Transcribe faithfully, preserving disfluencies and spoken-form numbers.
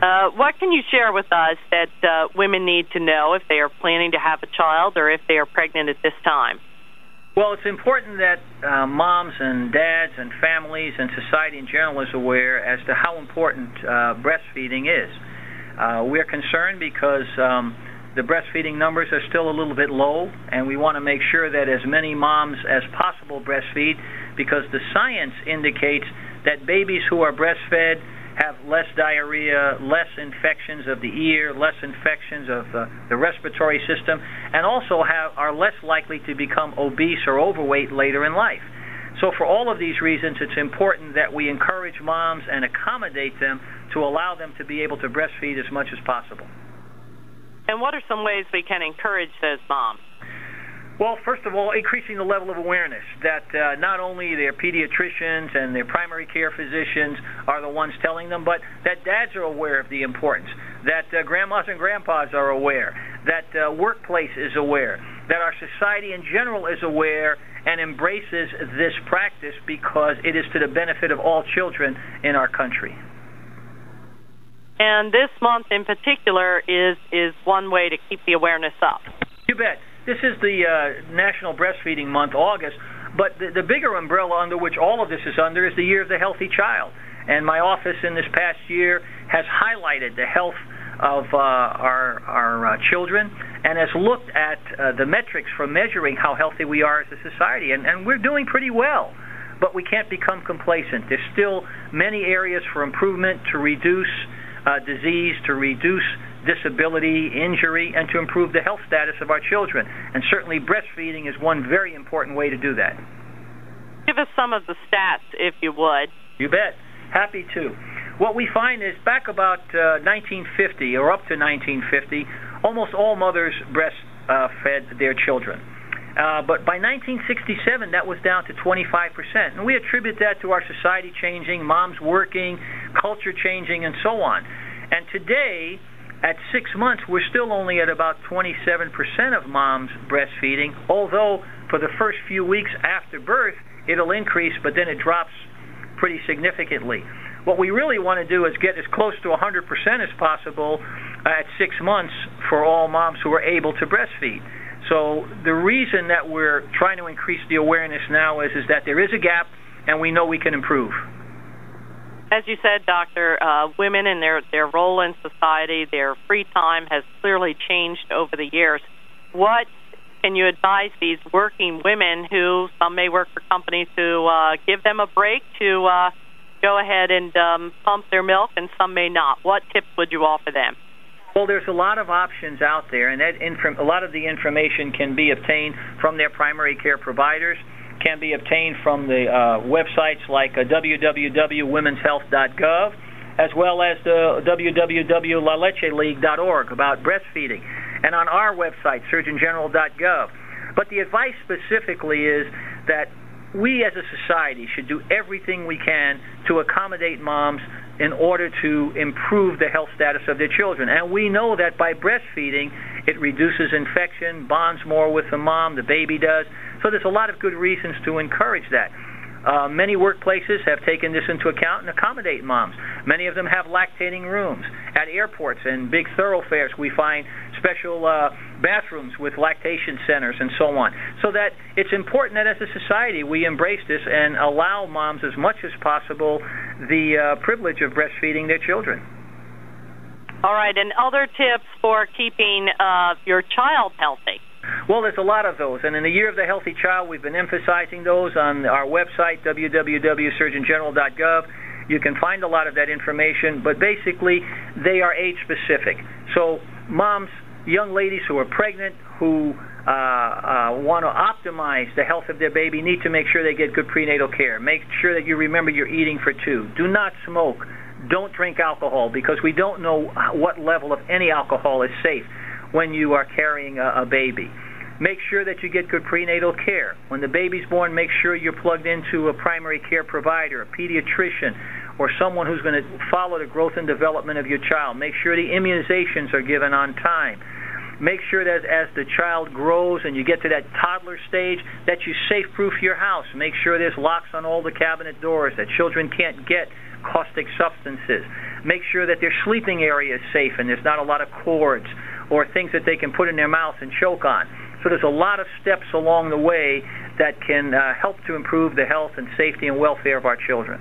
Uh, what can you share with us that uh, women need to know if they are planning to have a child or if they are pregnant at this time? Well, it's important that uh, moms and dads and families and society in general is aware as to how important uh, breastfeeding is. Uh, we're concerned because um, the breastfeeding numbers are still a little bit low, and we want to make sure that as many moms as possible breastfeed, because the science indicates that babies who are breastfed have less diarrhea, less infections of the ear, less infections of uh, the respiratory system, and also have, are less likely to become obese or overweight later in life. So for all of these reasons, it's important that we encourage moms and accommodate them to allow them to be able to breastfeed as much as possible. And what are some ways we can encourage those moms? Well, first of all, increasing the level of awareness that uh, not only their pediatricians and their primary care physicians are the ones telling them, but that dads are aware of the importance, that uh, grandmas and grandpas are aware, that uh, workplace is aware, that our society in general is aware and embraces this practice because it is to the benefit of all children in our country. And this month in particular is, is one way to keep the awareness up. You bet. This is the uh, National Breastfeeding Month, August, but the, the bigger umbrella under which all of this is under is the Year of the Healthy Child. And my office in this past year has highlighted the health of uh, our, our uh, children and has looked at uh, the metrics for measuring how healthy we are as a society. And, and we're doing pretty well, but we can't become complacent. There's still many areas for improvement to reduce uh, disease, to reduce disability, injury, and to improve the health status of our children. And certainly breastfeeding is one very important way to do that. Give us some of the stats, if you would. You bet. Happy to. What we find is back about uh, nineteen fifty, or up to nineteen fifty, almost all mothers breastfed uh, their children. Uh, but by nineteen sixty-seven, that was down to twenty-five percent. And we attribute that to our society changing, moms working, culture changing, and so on. And today, at six months, we're still only at about twenty-seven percent of moms breastfeeding, although for the first few weeks after birth, it'll increase, but then it drops pretty significantly. What we really want to do is get as close to one hundred percent as possible at six months for all moms who are able to breastfeed. So the reason that we're trying to increase the awareness now is, is that there is a gap, and we know we can improve. As you said, Doctor, uh, women and their, their role in society, their free time has clearly changed over the years. What can you advise these working women who, some may work for companies who uh, give them a break to uh, go ahead and um, pump their milk, and some may not? What tips would you offer them? Well, there's a lot of options out there, and that inf- a lot of the information can be obtained from their primary care providers, can be obtained from the uh, websites like uh, w w w dot women's health dot gov, as well as the w w w dot la leche league dot org about breastfeeding, and on our website, surgeon general dot gov. But the advice specifically is that we as a society should do everything we can to accommodate moms in order to improve the health status of their children. And we know that by breastfeeding, it reduces infection, bonds more with the mom, the baby does. So there's a lot of good reasons to encourage that. Uh, many workplaces have taken this into account and accommodate moms. Many of them have lactating rooms. At airports and big thoroughfares, we find special uh, bathrooms with lactation centers and so on. So that it's important that as a society we embrace this and allow moms as much as possible the uh, privilege of breastfeeding their children. All right, and other tips for keeping uh, your child healthy? Well, there's a lot of those, and in the Year of the Healthy Child, we've been emphasizing those on our website, w w w dot surgeon general dot gov. You can find a lot of that information, but basically they are age-specific. So moms, young ladies who are pregnant, who uh, uh, want to optimize the health of their baby, need to make sure they get good prenatal care. Make sure that you remember you're eating for two. Do not smoke. Don't drink alcohol, because we don't know what level of any alcohol is safe when you are carrying a, a baby. Make sure that you get good prenatal care. When the baby's born, make sure you're plugged into a primary care provider, a pediatrician, or someone who's going to follow the growth and development of your child. Make sure the immunizations are given on time. Make sure that as the child grows and you get to that toddler stage, that you safe-proof your house. Make sure there's locks on all the cabinet doors, that children can't get caustic substances. make sure that their sleeping area is safe and there's not a lot of cords or things that they can put in their mouth and choke on. So there's a lot of steps along the way that can uh, help to improve the health and safety and welfare of our children.